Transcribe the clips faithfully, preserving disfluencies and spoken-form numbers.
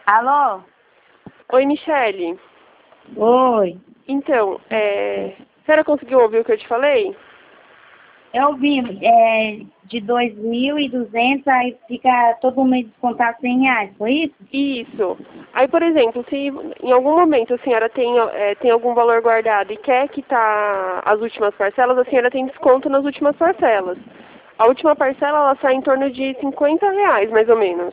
Alô? Oi, Michele. Oi. Então, é... a senhora conseguiu ouvir o que eu te falei? Eu vi, é, de dois mil e duzentos, aí fica todo mês descontado cem reais, foi isso? Isso. Aí, por exemplo, se em algum momento a senhora tem, é, tem algum valor guardado e quer quitar as últimas parcelas, a senhora tem desconto nas últimas parcelas. A última parcela, ela sai em torno de cinquenta reais, mais ou menos.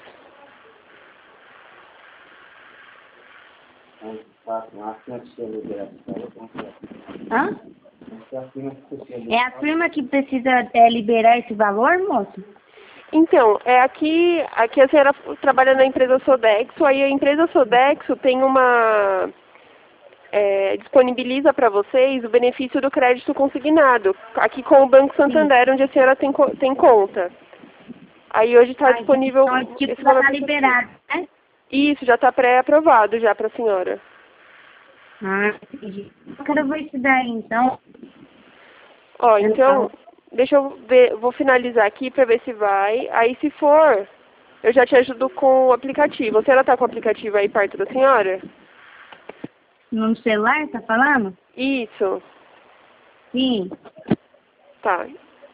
Hã? É a firma que precisa é, liberar esse valor, moço? Então, é aqui, aqui a senhora trabalha na empresa Sodexo, aí a empresa Sodexo tem uma... É, disponibiliza para vocês o benefício do crédito consignado, aqui com o Banco Sim. Santander, onde a senhora tem, co- tem conta. Aí hoje está Ah, então, disponível então, tipo, esse já valor tá para vocês. liberado, né? Isso, já está pré-aprovado já para a senhora. Ah, entendi. Eu quero ver isso daí, então. Ó, então, Então, deixa eu ver, vou finalizar aqui para ver se vai. Aí se for, eu já te ajudo com o aplicativo. A senhora está com o aplicativo aí perto da senhora? no celular, tá falando? Isso, Sim. tá.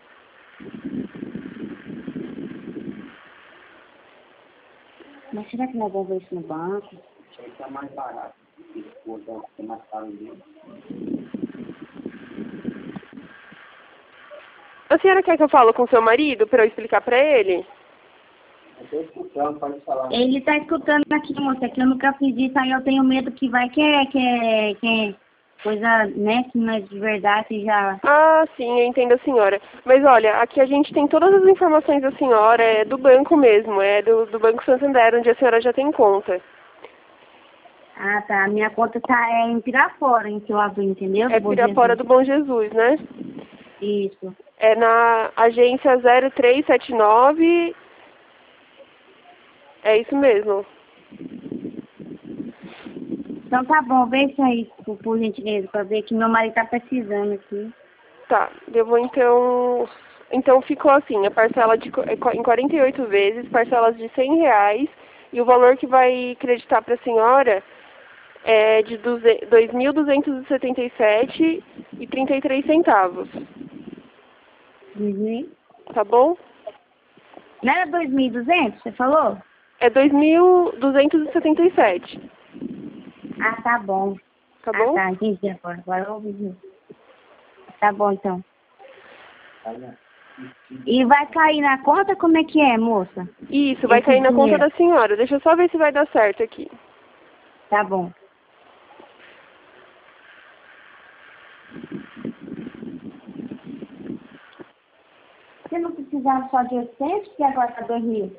Mas será que nós vamos ver isso no banco? A senhora quer que eu fale com o seu marido para eu explicar para ele? Ele tá escutando aqui, moça, que eu nunca fiz isso, aí eu tenho medo que vai que é, que é, que é coisa, né, que não é de verdade já. Ah, sim, eu entendo a senhora. Mas olha, aqui a gente tem todas as informações da senhora, é do banco mesmo, é do, do Banco Santander, onde a senhora já tem conta. Ah, tá, minha conta tá é, em Pirapora, em que eu abri, entendeu? É Do Bom Pirapora Jesus. do Bom Jesus, né? Isso. É na agência zero três sete nove, é isso mesmo. Então tá bom, vê isso aí, por, por gentileza, pra ver que meu marido tá precisando aqui. Tá, eu vou então... Então ficou assim, a parcela de, co- é qu- em quarenta e oito vezes, parcelas de cem reais, e o valor que vai creditar para a senhora é de dois mil duzentos e setenta e sete reais e trinta e três centavos, Uhum. tá bom? Não era dois mil e duzentos, você falou? É dois mil duzentos e setenta e sete, Ah, tá bom. tá Ah, bom? tá, entendi agora. Agora eu ouvi. Tá bom, então. E vai cair na conta? Como é que é, moça? Isso, vai Esse cair na conta dinheiro. da senhora. Deixa eu só ver se vai dar certo aqui. Tá bom. Você não precisava só de oitocentos, que agora tá dois mil.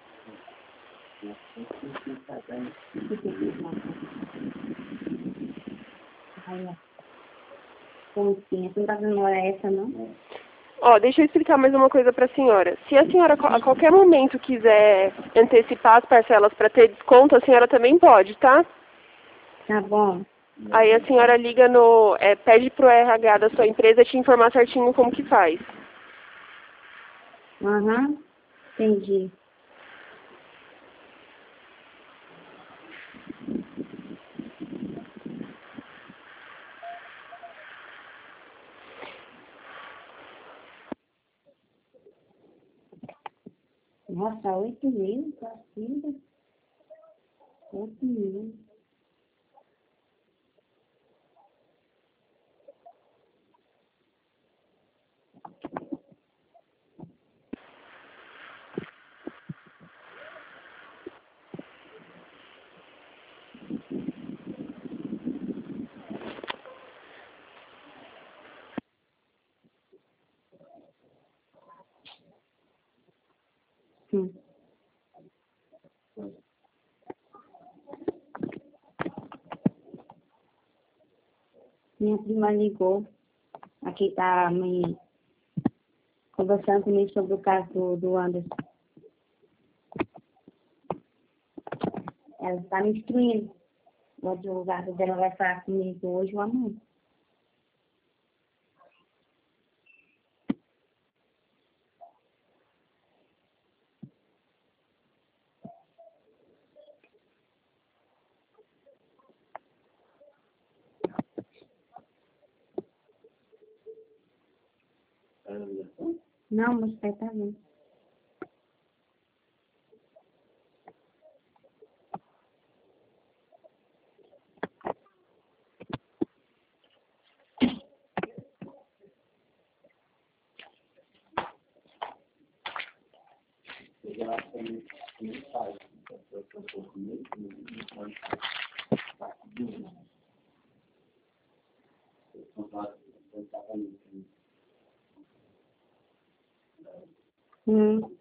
Aí, ó. Como assim? Você não tá vendo hora essa, não? Ó, deixa eu explicar mais uma coisa para a senhora. Se a senhora a qualquer momento quiser antecipar as parcelas para ter desconto, a senhora também pode, tá? Tá bom. Aí a senhora liga no... É, pede pro R H da sua empresa te informar certinho como que faz. Aham. Entendi. Nossa, oito mil, tá assim, oito mil. Hum. Minha prima ligou. Aqui tá me conversando comigo sobre o caso do, do Anderson. Ela está me instruindo. O advogado dela vai falar comigo hoje ou amanhã. Não, mas você tá vendo. Hum.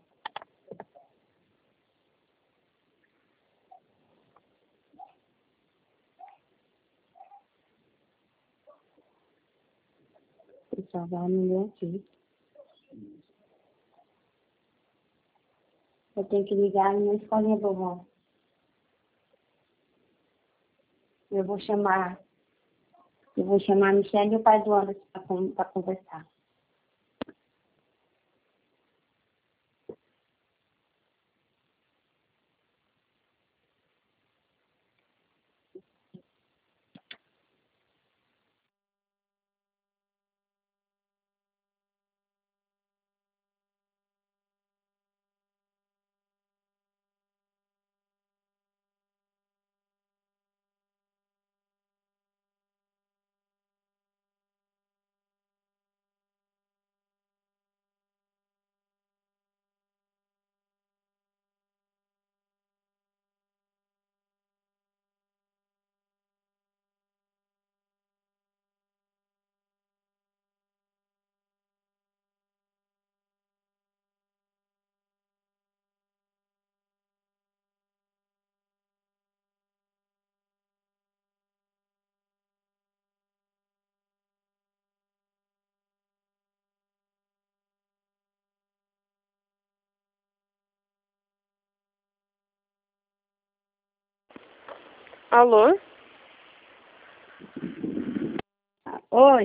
Eu só vai me aqui. Eu tenho que ligar na escolinha do vovó. Eu vou chamar, eu vou chamar a Michelle e o pai do Anderson para conversar. Alô? Oi.